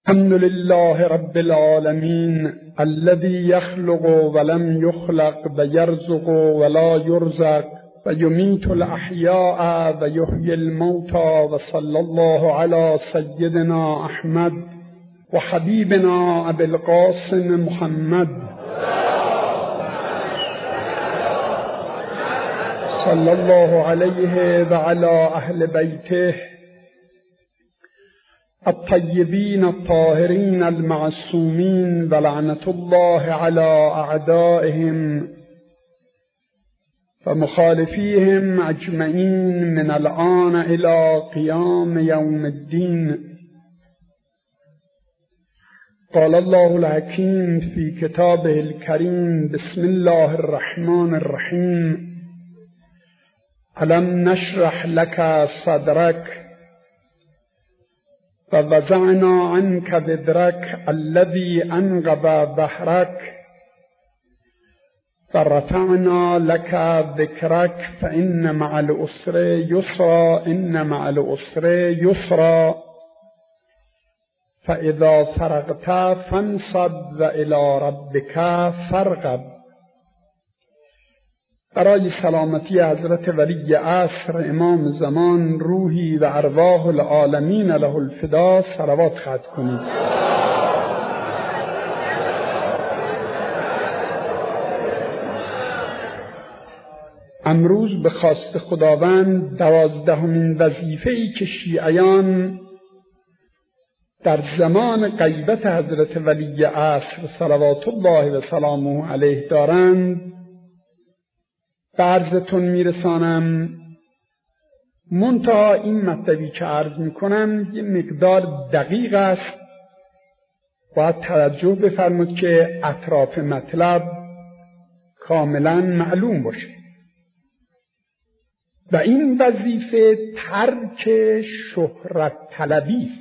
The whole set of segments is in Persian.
الحمد لله رب العالمين الذي يخلق ولم يخلق ويرزق ولا يرزق ويميت الأحياء ويحيي الموتى وصلى الله على سيدنا أحمد وحبيبنا أبي القاسم محمد صلى الله عليه وعلى أهل بيته الطيبين الطاهرين المعصومين ولعنة الله على أعدائهم ومخالفيهم أجمعين من الآن إلى قيام يوم الدين. قال الله الحكيم في كتابه الكريم: بسم الله الرحمن الرحيم. ألم نشرح لك صدرك ووضعنا عنك وزرك الذي أنقض ظهرك ورفعنا لك ذكرك فإن مع العسر يسرا إن مع العسر يسرا فإذا فرغت فانصب وإلى ربك فارغب. برای سلامتی حضرت ولی عصر امام زمان روحی و ارواح العالمین له الفدا صلوات ختم کنید. امروز به خواست خداوند 12مین وظیفه‌ای که شیعیان در زمان غیبت حضرت ولی عصر صلوات الله و سلامه علیه دارند به عرضتون میرسانم. منتها این مطلبی که عرض میکنم یه مقدار دقیق است، باید توجه بفرمایید که اطراف مطلب کاملا معلوم باشه. و این وظیفه ترک شهرت طلبی است،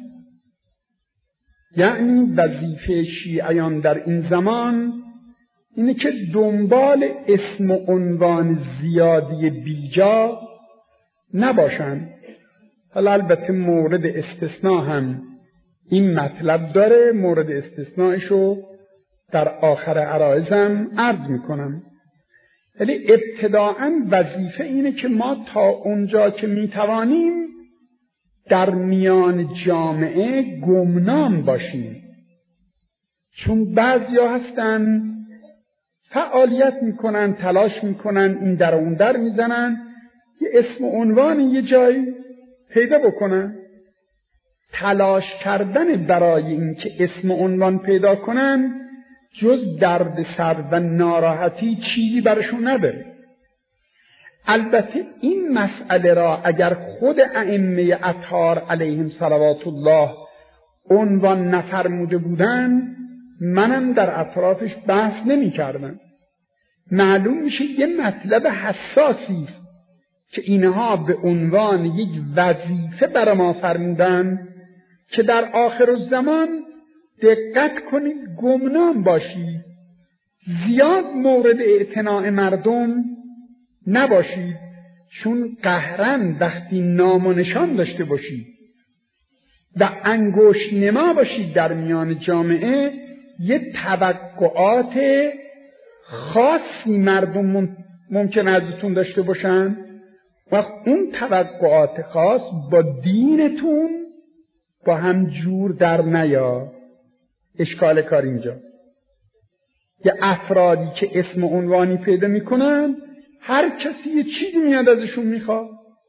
یعنی وظیفه شیعیان در این زمان اینه که دنبال اسم و عنوان زیادی بیجا نباشن. حالا البته مورد استثناء هم این مطلب داره، مورد استثنائشو در آخر عرایزم عرض میکنم. ولی ابتداءً وظیفه اینه که ما تا اونجا که میتوانیم در میان جامعه گمنام باشیم، چون بعضیا هستن فعالیت میکنن، تلاش میکنن، این در اون در میزنن، یه اسم و عنوان یه جایی پیدا بکنن. تلاش کردن برای این که اسم و عنوان پیدا کنن جز درد سر و ناراحتی چیزی برشون نداره. البته این مسئله را اگر خود ائمه اطهار علیهم صلوات الله عنوان نفرموده بودن، منم در اطرافش بحث نمی کردم. معلوم میشه یه مطلب حساسی است که اینها به عنوان یک وظیفه بر ما فرمودن که در آخر الزمان دقت کنید گمنام باشید، زیاد مورد اعتناع مردم نباشید، چون قهرن وقتی نام و نشان داشته باشید و انگشت نما باشید در میان جامعه، یه توقعات خاصی مردم ممکن ازتون داشته باشن و اون توقعات خاص با دینتون با هم جور در نیا. اشکال کار اینجاست. یه افرادی که اسم و عنوانی پیدا میکنن، هر کسی یه چیزی میاد ازشون میخواد.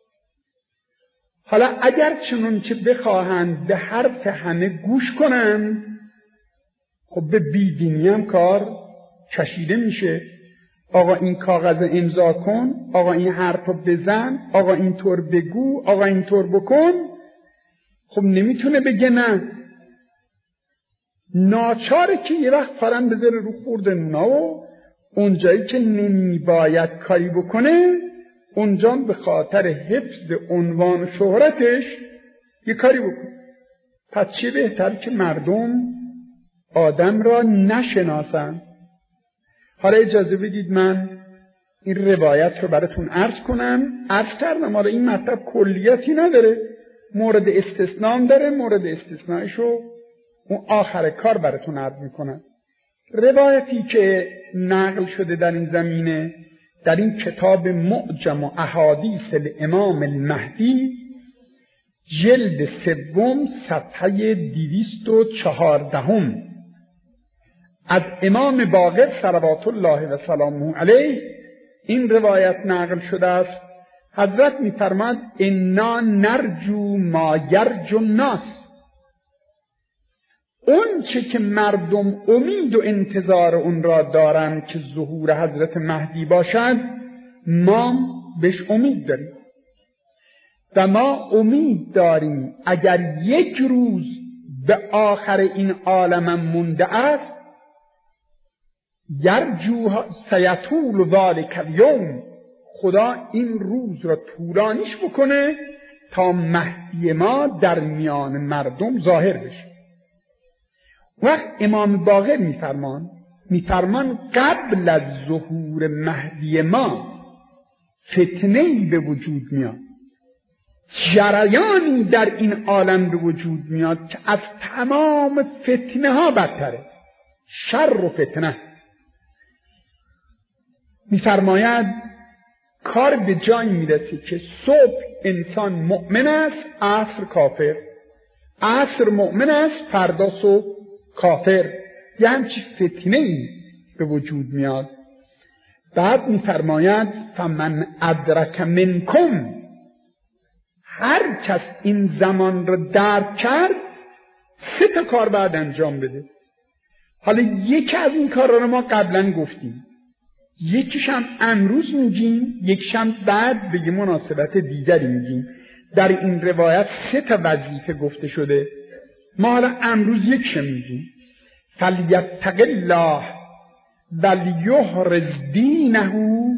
حالا اگر چنون که بخواهند به حرف همه گوش کنن، خب به بیدینی هم کار کشیده میشه. آقا این کاغذ امضا کن، آقا این حرفو بزن، آقا اینطور بگو، آقا اینطور بکن. خب نمیتونه بگه نه. ناچاره که یه وقت فرن بذاره رو خورد نونا و اونجایی که نمیباید کاری بکنه، اونجا به خاطر حفظ عنوان و شهرتش یه کاری بکنه. پس چه بهتر که مردم آدم را نشناسن. حالا اجازه بدید من این روایت رو براتون عرض کنم. عرض کردم حالا این مطلب کلیتی نداره، مورد استثناء داره، مورد استثنائشو اون آخر کار براتون عرض میکنم. روایتی که نقل شده در این زمینه در این کتاب معجم و احادیث الامام المهدی جلد 3 صفحه 214 از امام باقر صلوات الله و سلامه علیه این روایت نقل شده است. حضرت می‌فرماد انا نرجو ما یرجو الناس، اون چه که مردم امید و انتظار اون را دارند که ظهور حضرت مهدی باشد، ما بهش امید داریم و ما امید داریم اگر یک روز به آخر این عالم مونده است، یرجو سیطول ذلک الیوم، خدا این روز را طولانیش بکنه تا مهدی ما در میان مردم ظاهر بشه. وقت امام باقر میفرمان قبل از ظهور مهدی ما فتنه‌ای به وجود میاد، جریانی در این عالم به وجود میاد که از تمام فتنه ها بدتره، شر و فتنه. میفرماید کار به جایی میرسه که صبح انسان مؤمن است، عصر کافر، عصر مؤمن است، فردا صبح کافر. یه همچی فتنه‌ای به وجود میاد. بعد میفرماید فمن ادرک منکم، هر کس این زمان رو درک کرد 3 کار بعد انجام بده. حالا یکی از این کارا رو ما قبلا گفتیم، یکیش هم امروز میگیم، یکیش هم بعد به مناسبت دیگری میگیم. در این روایت 3 وظیفه گفته شده، ما حالا امروز یکیش میگیم. فلیتق الله ولیحرز دینه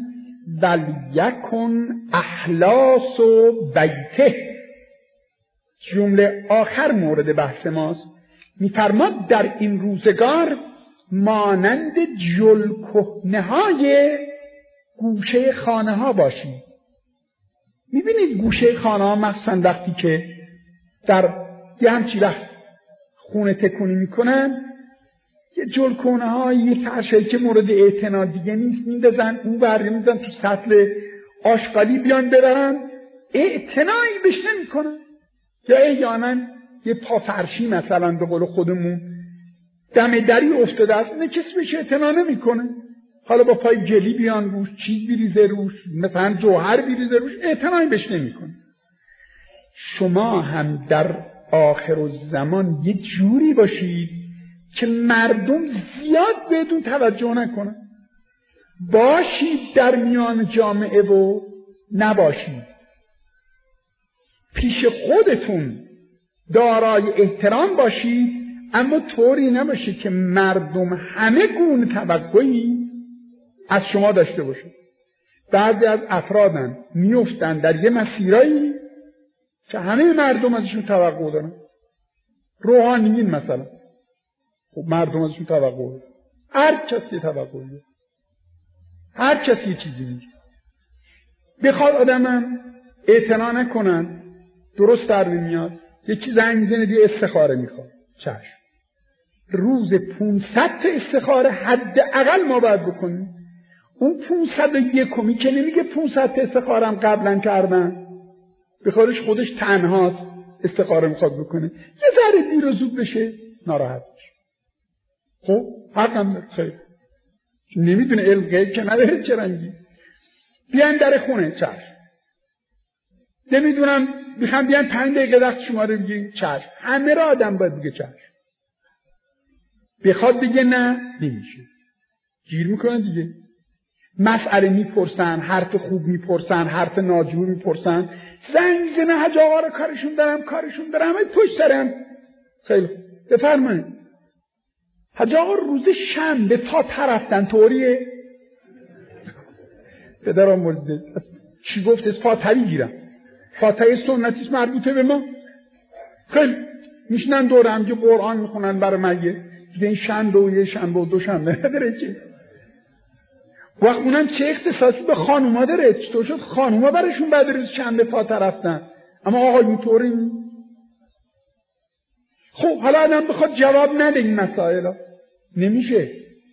ولیکن اخلاص بیته. جمله آخر مورد بحث ماست. میفرماد در این روزگار مانند جلکهنه‌های گوشه خانه ها باشید. میبینید گوشه خانه ها مثلا وقتی که در یه همچی وقت خونه تکونی میکنن، یه جلکونه ها، یه فرشایی که مورد اعتنا دیگه نیست میندازن اون برمی میزن تو سطل آشغالی بیان برن، اعتنایی بهش نمیکنن. یا احیانا یه پا فرشی مثلا به قول خودمون دم دری افتاده است، نه کسی بهش اعتنا نمیکنه. حالا با پای جلی بیان روش، چیز بریزه روش، مثلا جوهر بریزه روش، اعتنایی بهش نمیکنه. شما هم در آخر الزمان یه جوری باشید که مردم زیاد بهتون توجه نکنن. باشید در میان جامعه و نباشید. پیش خودتون دارای احترام باشید، اما طوری نباشید که مردم همه گونه توقعی از شما داشته باشید. بعضی از افرادن میفتن در یه مسیرایی که همه مردم ازشون توقع دارن. روحانیین مثلا، خب مردم ازشون توقع دارن، هر کسی توقع داره، هر کسی چیزی میگه. بخواد آدمم اعتنا نکنن، درست در نمیاد. یکی زنگ میزنه دیگه استخاره میخواد، چشم. روز 500 استخاره حداقل ما باید بکنیم. اون 501 که نمیگه 500 استخارم قبلا کردن، بخارش خودش تنهاست استخاره میخواد بکنه، یه ذره دیر و زود بشه ناراحت بشه. خب حقم داره، خیر، نمیدونه علم غیب که نداره، چه رنگی. بیان در خونه، چشم. نمیدونم میخوام بیان 5 دقیقه وقت شما رو بگی، چشم. همه را آدم باید بگه چشم. بخواد بگه نه، نمیشه، گیر میکنن دیگه. مسئله میپرسن، حرف خوب میپرسن، حرف ناجور میپرسن، زنگ میزنه حاج آقا رو کارشون دارم پشت سرم. خیلی بفرمایید. حاج آقا روز شنبه فاتحه رفتن، طوریه؟ پدرم مرده چی گفت؟ از فاتحه میگیرم، فاتحه سنتیش مربوطه به ما. خیلی میشنن دور هم که قرآن میخونن برای مگه دیگه. این شنبه و یه شنبه و 2 شنبه نداره که. وقت اونم چه اختصاصی به خانوما داره؟ چطور شد خانوما برشون بعد روز شنبه فاتحه رفتن، اما آقا اینطوری؟ خب حالا آدم بخواد جواب نده این مسائل نمیشه.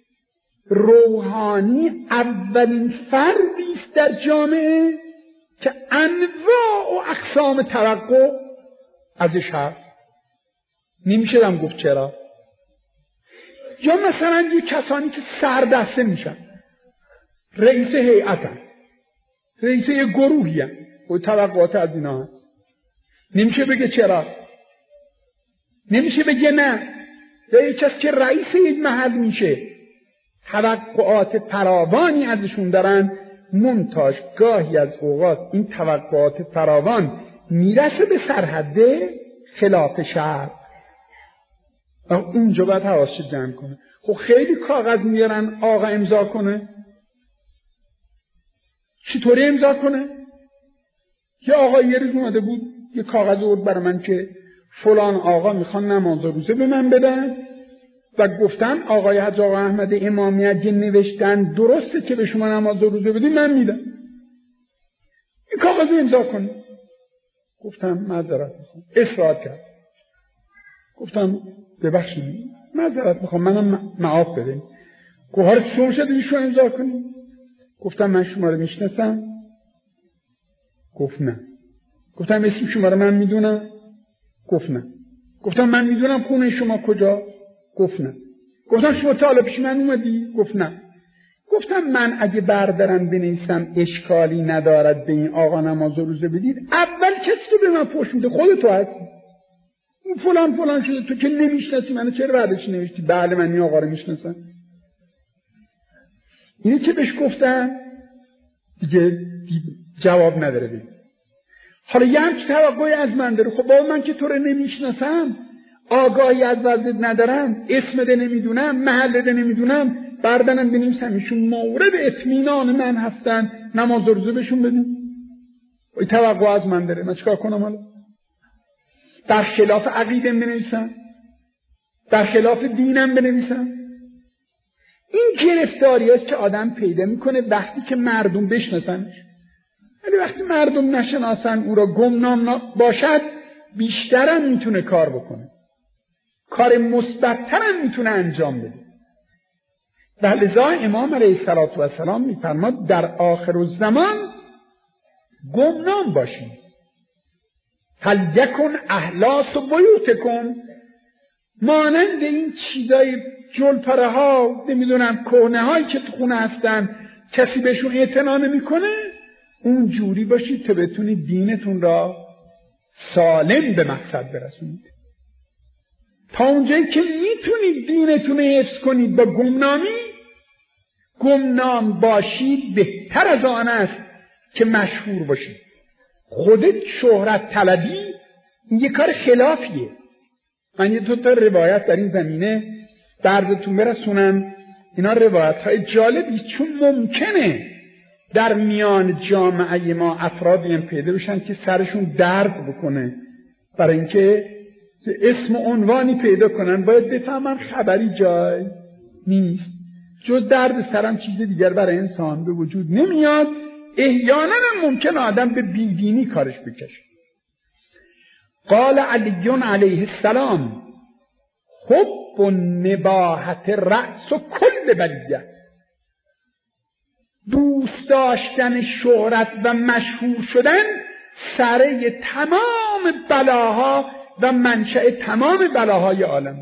روحانی اولین فردی است در جامعه که انواع و اقسام توقع ازش هست. نمیشه هم گفت چرا. یا مثلا یه کسانی که سردسته میشن، رئیس هیئتن، رئیس یه گروهی هم و توقعات از اینا هست. نمیشه بگه چرا، نمیشه بگه نه. یا یه کس که رئیس یک محل میشه، توقعات فراوانی ازشون دارن، منتاج گاهی از اوقات این توقعات فراوان میرسه به سرحد خلاف شرع و اونجا باید حواسش جمع کنه. خب خیلی کاغذ میارن آقا امضا کنه، چطوری امضا کنه؟ یه آقا یه روز اومده بود یه کاغذ آورد برای من که فلان آقا میخوان نماز روزه به من بدن و گفتن آقای حاج آقا احمد امامی اگه نوشتن درسته که به شما نماز روزه بدیم من میدم، این کاغذ امضا کنه. گفتم معذرت میخوام. اصرار کرد. گفتم ببخشید معذرت میخوام، منم معاف بده. گفت هر چون شد ایشو امضا کنی؟ گفتم من شما رو میشناسم. گفت نه. گفتم اسم شما رو من میدونم. گفت نه. گفتم من میدونم خونه شما کجا؟ گفت نه. گفتم شما تا حالا پیش من اومدی؟ گفت نه. گفتم من اگه بردارم بنویسم اشکالی ندارد به این آقا نماز روزه بدید، اول کسی که به من فحش میده خودتو هستی. اون فلان فلان شده، تو که نمیشناسی منو چرا بعدش نوشتی؟ بله من این آقا رو میشناسم. اینه که بهش گفتم دیگه جواب نداره بید. حالا یه همچه توقعی از من داره. خب بابا من که تو رو نمیشناسم، آگاهی از وضعیت ندارم، اسمده نمیدونم، محلده نمیدونم، بردنم بنویسم ایشون مورد اطمینان من هستن، نماز روزه بهشون بدیم. این توقع از من داره، من چیکار کنم حالا؟ در خلاف عقیدم بنویسم، در خلاف دینم بنویسم. این گرفتاری است که آدم پیدا میکنه وقتی که مردم بشناسنش. ولی وقتی مردم نشناسن، او را گمنام باشد، بیشترم میتونه کار بکنه، کار مثبت‌ترم میتونه انجام بده. و لذا امام علیه السلام میفرماد در آخر الزمان گمنام باشید. هل یکن احلاس و بیوتکم، مانند این چیزای جلپره ها نمیدونم کهنه هایی که تو خونه هستن کسی بهشون اعتنا نمیکنه، اون جوری باشید تا بتونید دینتون را سالم به مقصد برسونید. تا اونجایی که میتونید دینتون حفظ کنید با گمنام باشید بهتر از آن است که مشهور باشید. خودت شهرت طلبی این یه کار خلافیه. من یه دو تا روایت در این زمینه درزتون برسونم. اینا روایت های جالبی، چون ممکنه در میان جامعه ما افرادی هم پیدا بشن که سرشون درد بکنه، برای اینکه اسم و عنوانی پیدا کنن باید بفهمن خبری جای نیست، جز درد سرم چیز دیگر برای انسان به وجود نمیاد. احیانا ممکن آدم به بیدینی کارش بکشه. قال علی علیه السلام حب نباحت رأس و کل بلیه، دوست داشتن شهرت و مشهور شدن سره تمام بلاها و منشأ تمام بلاهای عالم.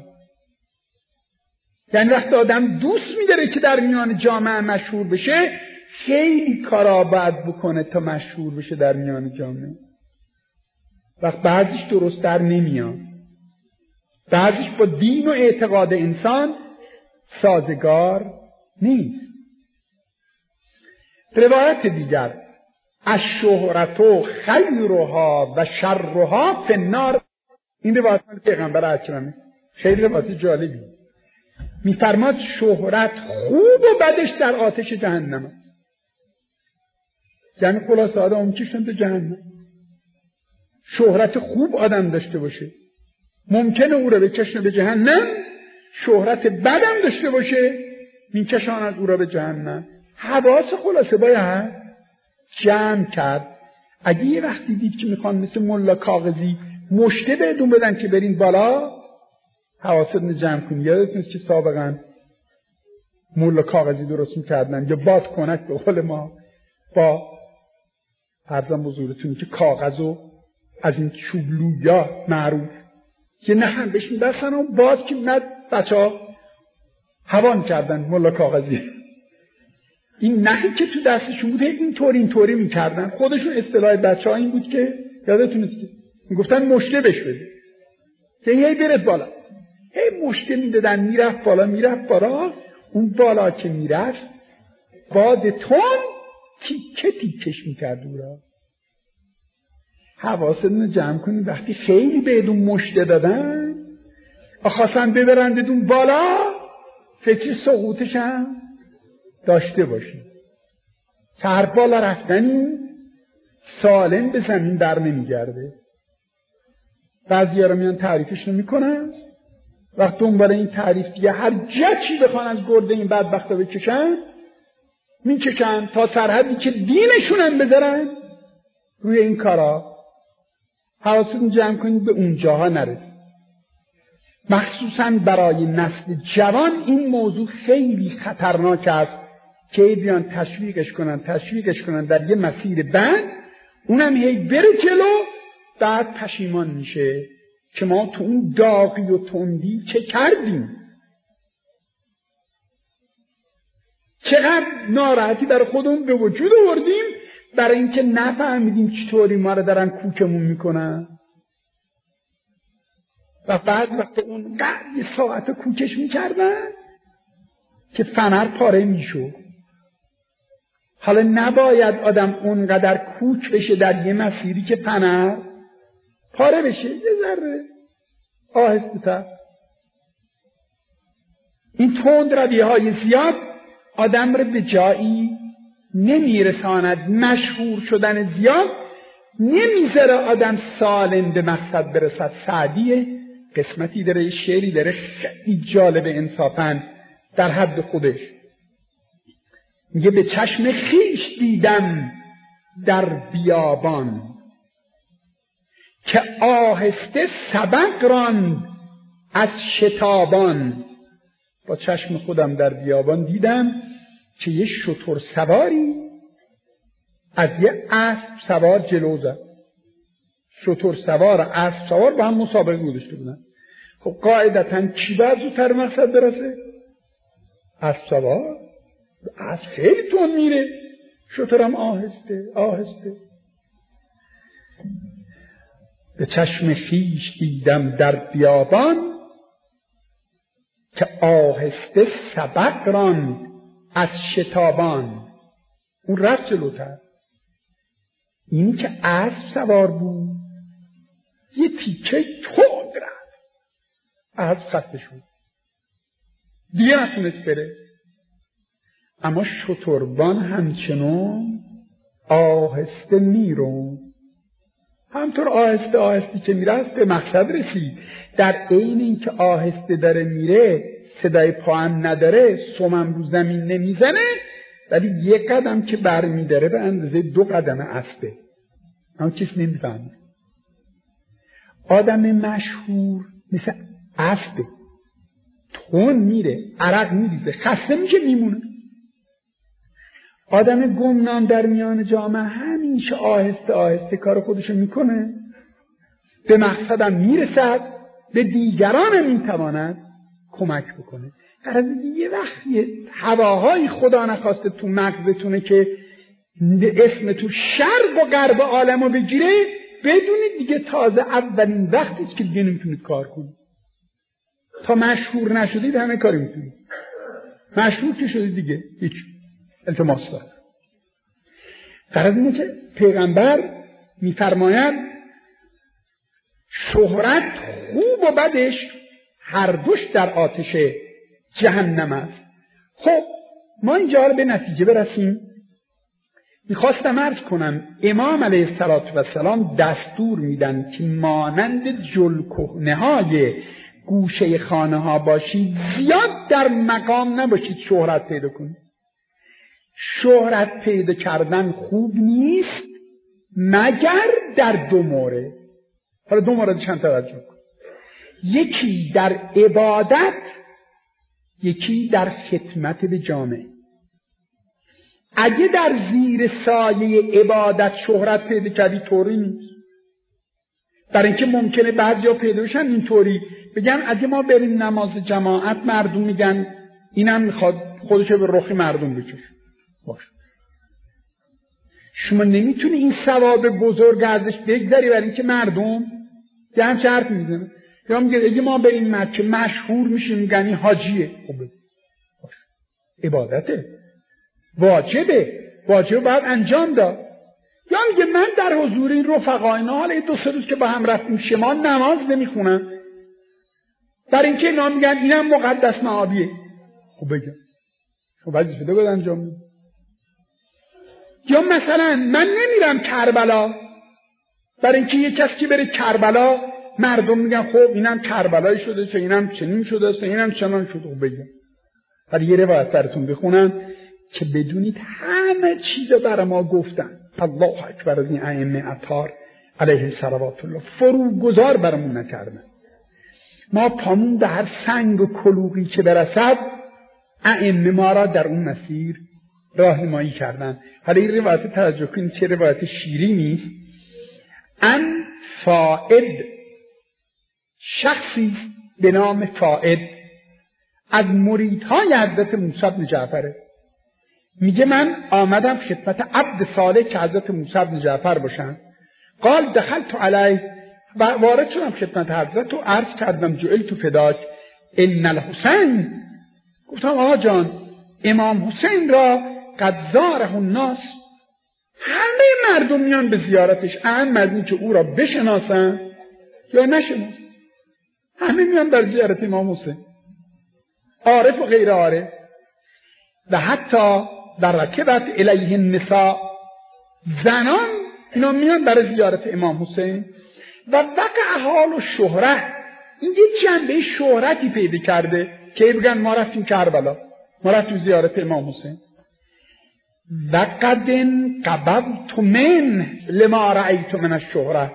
یعنی وقتی آدم دوست می‌داره که در میان جامعه مشهور بشه، خیلی کارا باید بکنه تا مشهور بشه در میان جامعه. وقت بعضیش درست در نمیاد، بعضیش با دین و اعتقاد انسان سازگار نیست. روایت دیگر الشهرة خیرها و شرها فی النار، این روایت مال پیغمبر اکرمه، خیلی روایت جالبی. میفرماد شهرت خوب و بدش در آتش جهنم است. یعنی خلاصه آدم میکشن به جهنم. شهرت خوب آدم داشته باشه ممکنه او را بکشن به جهنم، شهرت بدم داشته باشه میکشاند او را به جهنم. حواس خلاصه باید جمع کرد. اگه یه وقتی دید که میخوان مثل ملا کاغذی مشته بهتون بدن که برین بالا، حواستون جمع کنید. یادتون که سابقا مول کاغذی درست میکردن یا باد کنک به قول ما، با عرضم بزرگتون که کاغذو از این چوبلویا معروف که نه هم بهش میبستن و باد که نه بچه ها هوان کردن مول کاغذی. این نهی که تو دستشون بود اینطوری میکردن. خودشون اصطلاح بچه ها این بود که یادتون است که میگفتن مشته بش بده که هی برد بالا، هی مشته میدادن، میرفت بالا. اون بالا که میرفت باد تون تیکش میکرد اورا. حواستون رو جمع کنید وقتی خیلی بهتون مشته دادن خواستن ببرن بدون بالا، فکر سقوطش هم داشته باشید. هر بالا رفتنی سالم به زمین بر نمیگرده. بعضی‌ها رو میان تعریفش رو میکنن، وقت دنبال این تعریف دیگه هر جچی بخوان از گرده این بدبختا بکشن میکشن تا سرحدی که دینشون هم بذارن روی این کارا. حواستون جمع کنید به اون جاها نرسید. مخصوصا برای نسل جوان این موضوع خیلی خطرناک است که بیان تشویقش کنن در یه مسیر بند، اونم هی بره جلو، بعد پشیمان میشه که ما تو اون داغی و تندی چه کردیم، چقدر ناراحتی برای خودمون به وجود آوردیم برای اینکه نفهمیدیم چطوری ما رو دارن کوکمون میکنن. و بعد وقت اون یه ساعت کوکش میکردن که فنر پاره میشد. حالا نباید آدم اونقدر کوک بشه در یه مسیری که فنر پاره بشه، یه ذره آهسته تر. این تند رویهای زیاد آدم رو به جایی نمیرساند. مشهور شدن زیاد نمیذاره آدم سالم به مقصد برسد. سعدی قسمتی داره، شعری داره خیلی جالب انصافاً در حد خودش. میگه به چشم خیش دیدم در بیابان که آهسته سبق راند از شتابان. با چشم خودم در بیابان دیدم که یه شتر سواری از یه اسب سوار جلو زد. شتر سوار اسب سوار با هم مسابقه گذاشته بودن. خب قاعدتاً کی باید زودتر مقصد برسه؟ اسب سوار. اسب خیلی تون میره، شترم آهسته. به چشم خویش دیدم در بیابان که آهسته سبق راند از شتابان. اون رفت جلوتر. اینی که اسب سوار بود یه تیکه تند رفت، اسب خسته شد دیگه نتونست بره. اما شتربان همچنان آهسته میرون. همطور آهسته که میره به مقصد رسید. در عین اینکه آهسته داره میره، صدای پا هم نداره، سمم رو زمین نمیزنه، ولی یک قدم که بر میداره به اندازه 2 قدم اسبه. اما کس نمیفهمه. آدم مشهور مثل اسبه، تون میره، عرق میریزه، خسته میشه، میمونه. آدم گمنام در میان جامعه همیشه آهسته کار خودشو میکنه، به مقصدم میرسد، به دیگرانم میتواند کمک بکنه. در از یه وقتی هواهای خدا نخواسته تو مغزتونه که اسم تو شرق و غرب عالمو بگیره، بدونید دیگه تازه اولین وقتیست که دیگه نمیتونید کار کنید. تا مشهور نشدید همه کاری میتونید. مشهور که شدید دیگه هیچ التماس دارد. در از اینه که پیغمبر میفرماید شهرت خوب و بدش هر دوش در آتش جهنم است. خب ما اینجا رو به نتیجه برسیم. میخواستم عرض کنم امام علیه السلام دستور میدن که مانند جلکهنه های گوشه خانه ها باشید، زیاد در مقام نباشید شهرت پیدا کنید. شهرت پیدا کردن خوب نیست مگر در 2 مورد. حالا 2 مورد چند توجه کن. یکی در عبادت، یکی در خدمت به جامعه. اگه در زیر سایه عبادت شهرت پیدا کردی طوری نیست. برای اینکه ممکنه بعضیا پیدا بشن اینطوری بگن اگه ما بریم نماز جماعت مردم میگن اینم میخواد خودشو به رخ مردم بکشه. باشه. شما نمیتونی این ثواب بزرگ ازش بگذاری برای اینکه مردم یه هم شرط میزنه. یا میگه اگه ما بریم مکه مشهور میشیم میگن این حاجیه. باشه. عبادته. واجبه باید انجام داد. یا میگه من در حضور این رفقا اینا حالا 2-3 روز که با هم رفتیم شما نماز نمیخونن برای اینکه اینا میگن اینم مقدس معابیه. خب بگم خب وظیفه داره انجام میده. یا مثلا من نمیرم کربلا برای اینکه یه کسی که بره کربلا مردم میگن خب اینم کربلایی شده چه اینم چنین شده است اینم چنان شده. خب بگم برای یه روایت براتون بخونم که بدونید همه چیز برای ما گفتن. الله اکبر از این ائمه اطهار علیه صلوات الله فروگذار برامون نکردن. ما پامون به هر سنگ و کلوغی که برسد ائمه ما را در اون مسیر راهنمایی کردن. حالا این روایت توجه کنید چه روایت شیرینی است. ان فائد، شخصی به نام فائد از مریدهای حضرت موسی بن جعفره، میگه من آمدم خدمت عبد صالح که حضرت موسی بن جعفر باشن. قال دخلت علیه، وارد شدم خدمت حضرت و عرض کردم جعلت فداک ان الحسین، گفتم آقا جان امام حسین را قد زاره الناس، همه مردم میان به زیارتش، اما که او را بشناسن یا نشناسن همه میان در زیارت امام حسین، عارف و غیر عارف. و حتی در رکبت الیه النساء، زنان اینا میان برای زیارت امام حسین. و وقع حال و شهرت، این یه جنبه شهرتی پیدا کرده که بگن ما رفتیم کربلا، ما رفتیم زیارت امام حسین. و قد انقبضت من لما رأیت من الشهرت،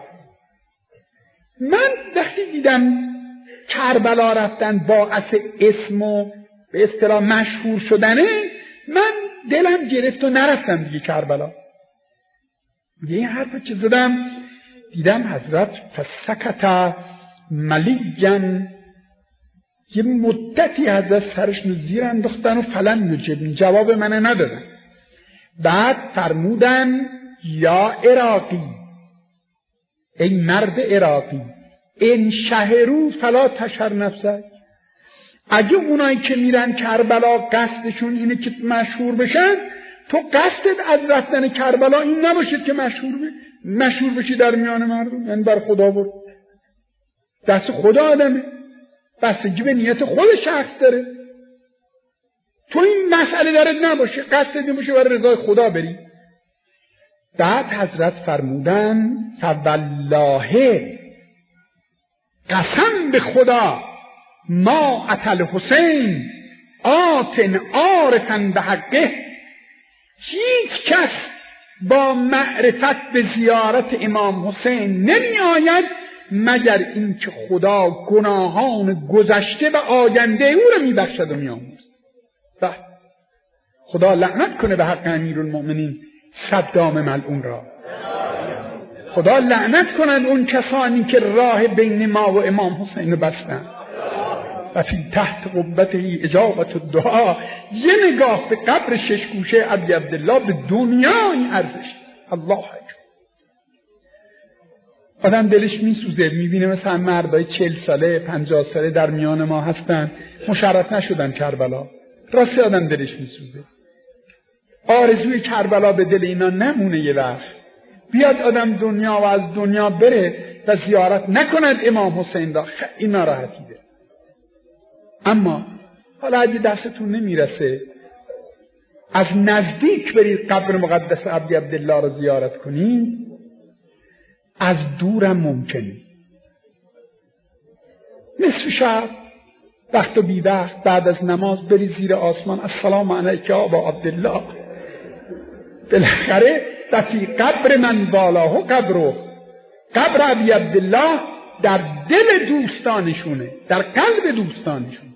من وقتی دیدم کربلا رفتن باعث اسم و به اصطلاح مشهور شدنه، من دلم گرفت و نرفتم دیگه کربلا. این حرف چه زدم دیدم حضرت فسکت ملیگن، یه مدتی حضرت سرشون زیر انداختن و فلن نجبنی، جواب من ندادن. بعد فرمودن یا عراقی، ای مرد عراقی، این شهرو فلا تشر نفسک، اگه اونایی که میرن کربلا قصدشون اینه که مشهور بشن، تو قصدت از رفتن کربلا این نباشید که مشهور بشی در میان مردم. یعنی بر خدا برد، دست خدا آدمه، بستگی به نیت خود شخص داره. تو این مسئله دارد نباشه، قصدت این باشه برای رضای خدا بری. بعد حضرت فرمودن فوالله، قسم به خدا، ما اتل حسین آتن عارفن به حقه، هیچ کس با معرفت به زیارت امام حسین نمی آید مگر اینکه خدا گناهان گذشته و آینده او را می بخشد و می آمرزد. خدا لعنت کنه به حق امیرالمؤمنین صدام ملعون را. خدا لعنت کنند اون کسانی که راه بین ما و امام حسین بستند. و فی تحت قبته اجابت الدعا، یه نگاه به قبر ششگوشه ابی عبدالله به دنیا این ارزش. الله اکبر. آدم دلش میسوزه، میبینه مثلا مردای 40 ساله 50 ساله در میان ما هستن، مشرف نشدن کربلا. راستی آدم دلش میسوزه. آرزوی کربلا به دل اینا نمونه. یه وقت بیاد آدم دنیا و از دنیا بره و زیارت نکند امام حسین را، خیلی ناراحتی ده. اما حالا اگه دستتون نمیرسه از نزدیک برید قبر مقدس ابی عبدالله را زیارت کنید، از دورم ممکنه نصف شب وقت و بی وقت بعد از نماز بری زیر آسمان السلام علیک یا ابا عبدالله، بالاخره و فی قبر من بالاه قبر ابی عبدالله در دل دوستانشونه، در قلب دوستانشون.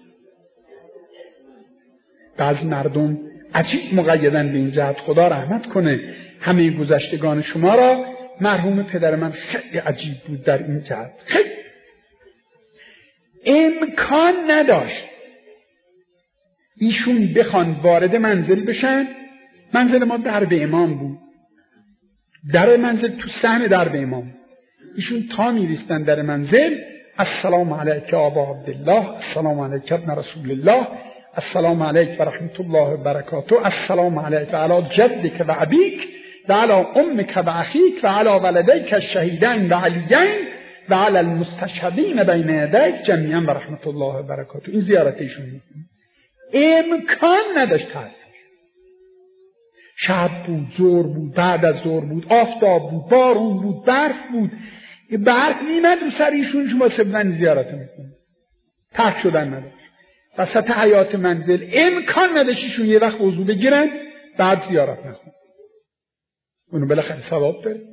بعضی مردم عجیب مقیدن به این جهت. خدا رحمت کنه همه گذشتگان شما را. مرحوم پدر من خیلی عجیب بود در این جهت، خیلی امکان نداشت ایشون بخوان وارد منزل بشن. منزل ما درب امام بود، در منزل تو صحن درب امام. ایشون تا میرسیدن در منزل، السلام علیک ابا عبدالله، السلام علیک ابن رسول الله، السلام علیک و رحمت الله و برکاته، السلام علیک و علی جدک و ابیک و علی امک و اخیک و علی ولدیک الشهیدین و علیین و علی المستشهدین بین یدیک جمیعا و رحمت الله و برکاته. این زیارت ایشون امکان نداشت. شب بود، ظهر بود، بعد از ظهر بود، آفتاب بود، بارون بود، برف بود. برف میمد رو سر ایشون، شما سبلن زیارت میکنه. ترک شدن نداشت. وسط حیات منزل امکان نداشت ایشون یه وقت وضو بگیرن بعد زیارت نکن. اونو بالاخره ثواب داره.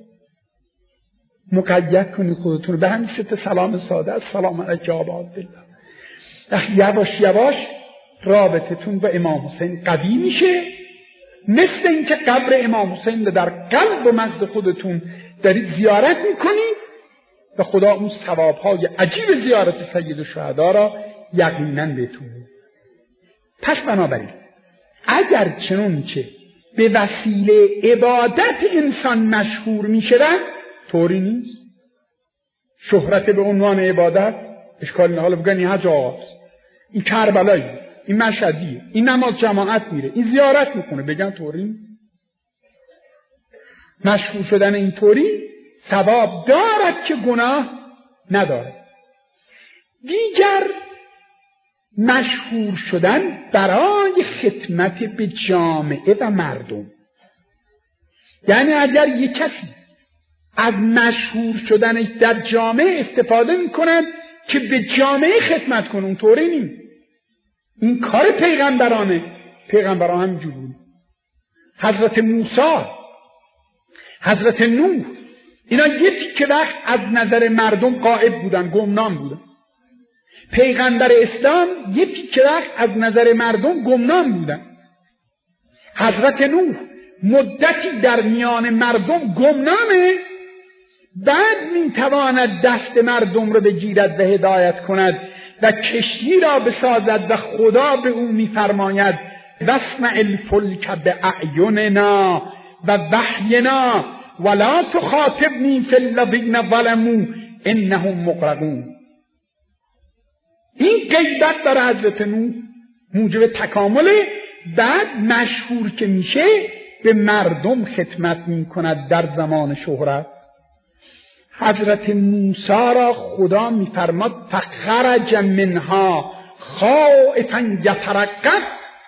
مقید کنید خودتون به همین ست سلام ساده، السلام علیک ابا عبدالله. یواش یواش رابطتون با امام حسین قوی میشه، مثل اینکه قبر امام حسین در قلب و مغز خودتون دارید زیارت میکنید و خدا اون ثوابهای عجیب زیارت سید الشهدا را یقینا بهتون میده. پس بنابراین اگر چنانچه به وسیله عبادت انسان مشهور میشدن، طوری نیست. شهرت به عنوان عبادت اشکال نه. حالا بگن این حج آقاست، این کربلایی، این مشهدیه، این نماز جماعت میره، این زیارت میکنه، بگن طوری. مشهور شدن این طوری ثواب دارد که گناه ندارد. دیگر مشهور شدن برای خدمت به جامعه و مردم. یعنی اگر یک کسی از مشهور شدن در جامعه استفاده میکنند که به جامعه خدمت کنه، اون طوری نیست. این کار پیغمبرانه. پیغمبران همینجور بود. حضرت موسی، حضرت نوح، اینا یکی که وقت از نظر مردم غائب بودن، گمنام بودن. پیغمبر اسلام یکی که وقت از نظر مردم گمنام بودن. حضرت نوح مدتی در میان مردم گمنامه، بعد میتواند دست مردم رو بگیرد و هدایت کند و کشتی را بسازد و خدا به او میفرماید واسمع الفلک باعیننا و وحینا ولا تخاطبنی فی الذین ظلموا انهم مغرقون. این غیبت برای حضرت نوح موجب تکامله. بعد مشهور که میشه به مردم خدمت میکند در زمان شهرت. حضرت موسی را خدا میفرماد فخرج منها خائفا یترقب.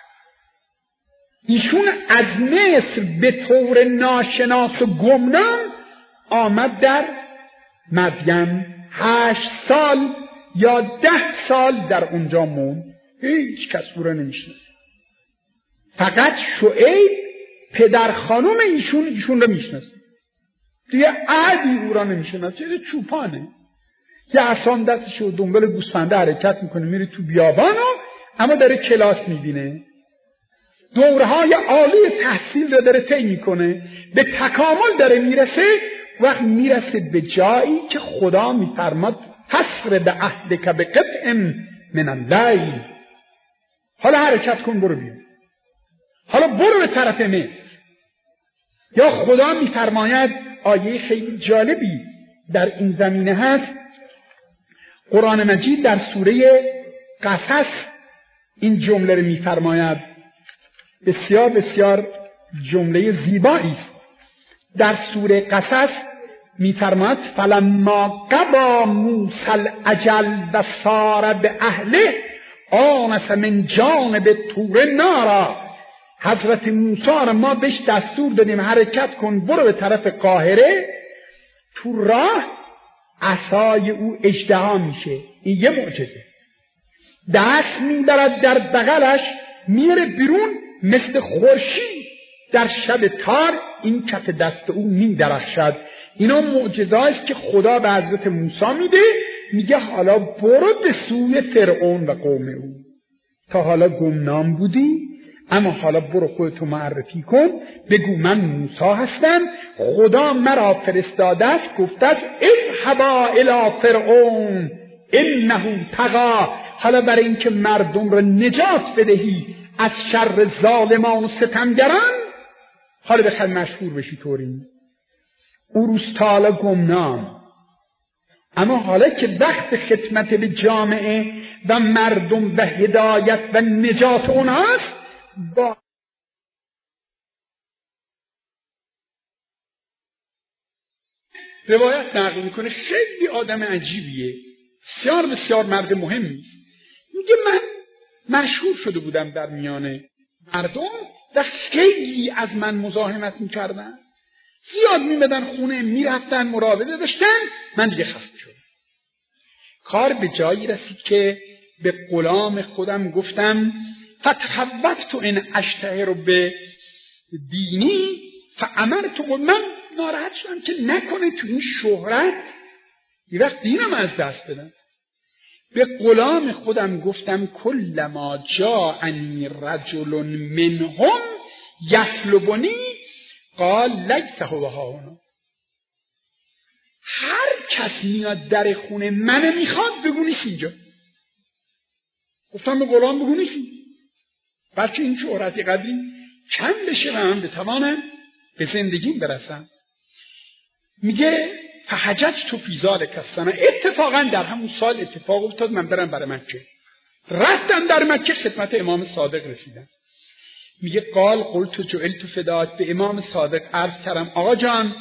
ایشون از مصر به طور ناشناس و گمنام آمد در مدین. 8 سال یا 10 سال در اونجا موند. هیچ کس او را نمیشناسه. فقط شعیب پدر خانم ایشون را میشناسه. دیگه عادی او را نمیشناسه. چه چوپانه. یه عصام دستش و دنبال گوسفنده حرکت میکنه، میره تو بیابانو، اما داره کلاس میبینه. دورهای عالی تحصیل را داره طی میکنه، به تکامل داره میرسه. وقت میرسه به جایی که خدا میفرماد حسر به عهدک به قطع من اللیل. حالا حرکت کن، برو بیرون، حالا برو به طرف مصر. یا خدا میفرماید، آیه خیلی جالبی در این زمینه هست، قرآن مجید در سوره قصص این جمله رو میفرماید، بسیار بسیار جمله زیبایی است. در سوره قصص میفرماید فلما قضی موسی الاجل و سار به اهله آنس من جانب طور نارا. حضرت موسی را ما بهش دستور دادیم حرکت کن، برو به طرف قاهره. تو راه عصای او اژدها میشه. این یه معجزه. دست میبرد در بغلش، میره بیرون مثل خورشید در شب تار. این کف دست او میدرخشد. اینا معجزه است که خدا به حضرت موسی میده میگه حالا برو به سوی فرعون و قوم او. تا حالا گمنام بودی، اما حالا برو خودتو معرفی کن، بگو من موسی هستم، خدا مرا فرستاده است، گفته است اذهبا الی فرعون انه طغی. حالا برای اینکه مردم را نجات بدهی از شر ظالمان و ستمگران، حالا بخوای مشهور بشی طوری. او روز تا حالا گمنام، اما حالا که وقت خدمت به جامعه و مردم و هدایت و نجات اوناست، با روایت نقل میکنه خیلی آدم عجیبیه، بسیار بسیار مرد مهمی است. میگه من مشهور شده بودم در میان مردم و خیلی از من مزاحمت میکردن، زیاد میمدن خونه، میرفتن مراوده داشتن، من دیگه خسته شدم. کار به جایی رسید که به غلام خودم گفتم فتخوفت ان اشتهر به دینی فامرت، من ناراحت شدم که نکنه تو این شهرت یه وقت دینم از دست بدم. به غلام خودم گفتم کلما جاءنی رجل منهم یطلبنی قال لیس هو هاهنا. هر کس میاد در خونه من میخواد بگو نیست اینجا. گفتم به غلام بگو نیست، بلکه این شهرتی قدری کم بشه و من بتوانم به زندگیم برسم. میگه فحججت فی ذلک السنه، اتفاقا در همون سال اتفاق افتاد من برم برای مکه. رفتم در مکه، خدمت امام صادق رسیدم. میگه قال قلت جعلت فداک، به امام صادق عرض کردم آقا جان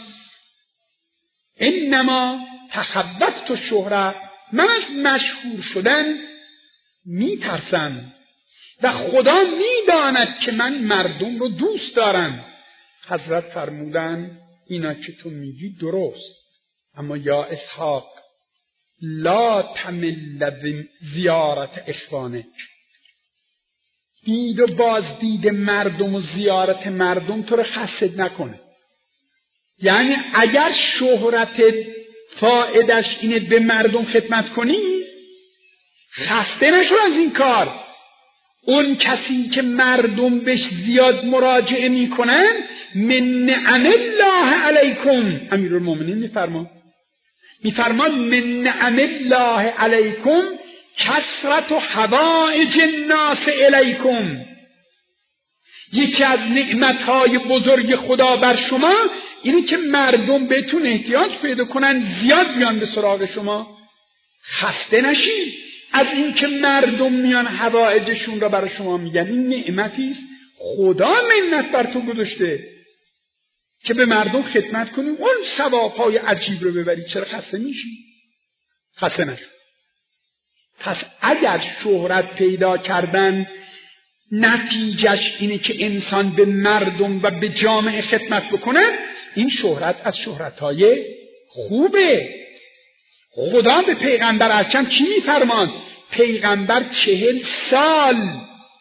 انما تخوفت الشهره، من از مشهور شدن میترسم و خدا میداند که من مردم رو دوست دارم. حضرت فرمودن اینا که تو میگی درست، اما یا اسحاق لا تمل زیارت اخوانک، دید و بازدید مردم و زیارت مردم تو رو خسته نکنه. یعنی اگر شهرت فایدش اینه به مردم خدمت کنی، خسته نشو از این کار. اون کسی که مردم بهش زیاد مراجعه میکنن من نعم الله علیکم، امیرالمومنین میفرما من نعم الله علیکم کثرت حوائج الناس الیکم. یکی از نعمتهای بزرگ خدا بر شما اینه که مردم بهتون احتیاج پیدا کنن، زیاد بیان به سراغ شما. خسته نشید از این که مردم میان حوائجشون را برای شما میگن. این نعمتی است خدا منت بر تو گذاشته که به مردم خدمت کنی، اون ثوابهای عجیب رو ببری. چرا خسته میشی؟ خسته نشو. پس اگر شهرت پیدا کردن نتیجهش اینه که انسان به مردم و به جامعه خدمت بکنه، این شهرت از شهرتهای خوبه. خدا به پیغمبر اکرم چی میفرماد؟ پیغمبر 40 سال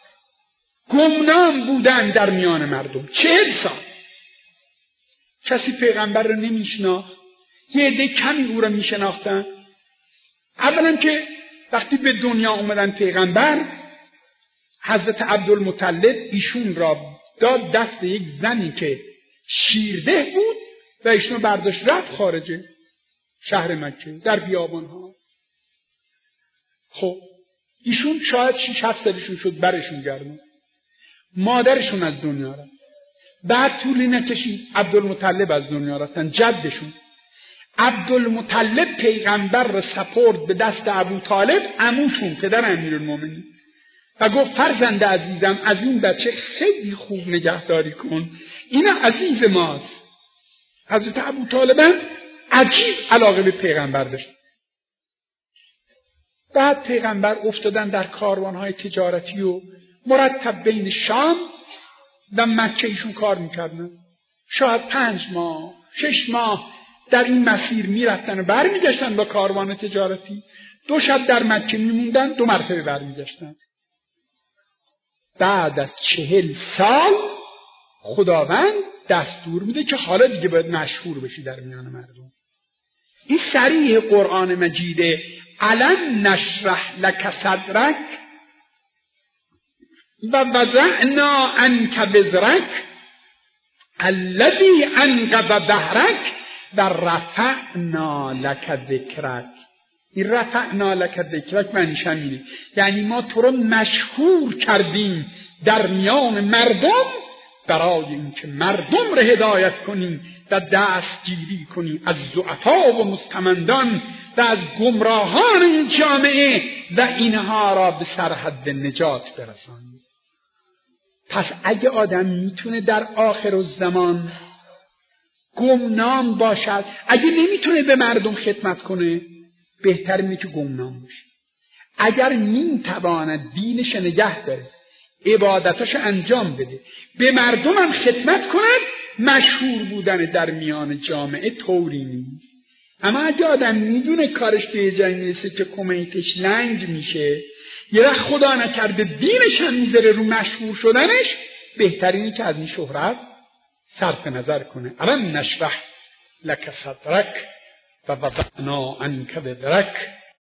گمنام بودن در میان مردم. 40 سال کسی پیغمبر رو نمیشناخت، یه عده کمی او رو میشناختن. اولا که وقتی به دنیا اومدن پیغمبر، حضرت عبدالمطلب ایشون را داد دست یک زنی که شیرده بود و ایشون رو برداشت رفت خارجه شهر مکه در بیابانها. خب ایشون شاید 6-7 سالشون شد برشون گردون، مادرشون از دنیا رفت. بعد طولی نکشید عبدالمطلب از دنیا رفتن، جدشون. عبدالمطلب پیغمبر را سپرد به دست ابوطالب، عموشون پدر امیرالمومنین، و گفت فرزند عزیزم از این بچه خیلی خوب نگهداری کن، این عزیز ماست. حضرت ابوطالب عجیب علاقه به پیغمبر داشت. بعد پیغمبر افتادن در کاروانهای تجارتی و مرتب بین شام و مکه ایشون کار میکردن. شاید 5 ماه 6 ماه در این مسیر میرفتن و برمیگشتن با کاروان تجارتی. 2 شب در مکه میموندن، 2 مرتبه برمیگشتن. بعد از 40 سال خداوند دستور میده که حالا دیگه باید مشهور بشی در میان مردم. این صریح قرآن مجیده الم نشرح لک صدرک و وضعنا عنک وزرک الذی انقض ظهرک و رفعنا لک ذکرک. این رفعنا لک ذکرک معنیش همینه، یعنی ما تو رو مشهور کردیم در میان مردم برای اینکه مردم را هدایت کنیم و دستگیری کنیم از ضعفا و مستمندان و از گمراهان این جامعه و اینها را به سرحد نجات برسانیم. پس اگه آدم میتونه در آخر الزمان گمنام باشد، اگه نمیتونه به مردم خدمت کنه، بهتر اینه که گمنام باشه. اگر میتواند دینش نگه داره، عبادتاش انجام بده، به مردم هم خدمت کند، مشهور بودن در میان جامعه طوری نیست. اما اگه آدم میدونه کارش به جایی میرسه که کمیتش لنگ میشه، یه وقت خدا نکرده دینش هم میذاره رو مشهور شدنش، بهترینه که از این شهرت صرف نظر کنه. الم نشرح لک صدرک و وضعنا عنک وزرک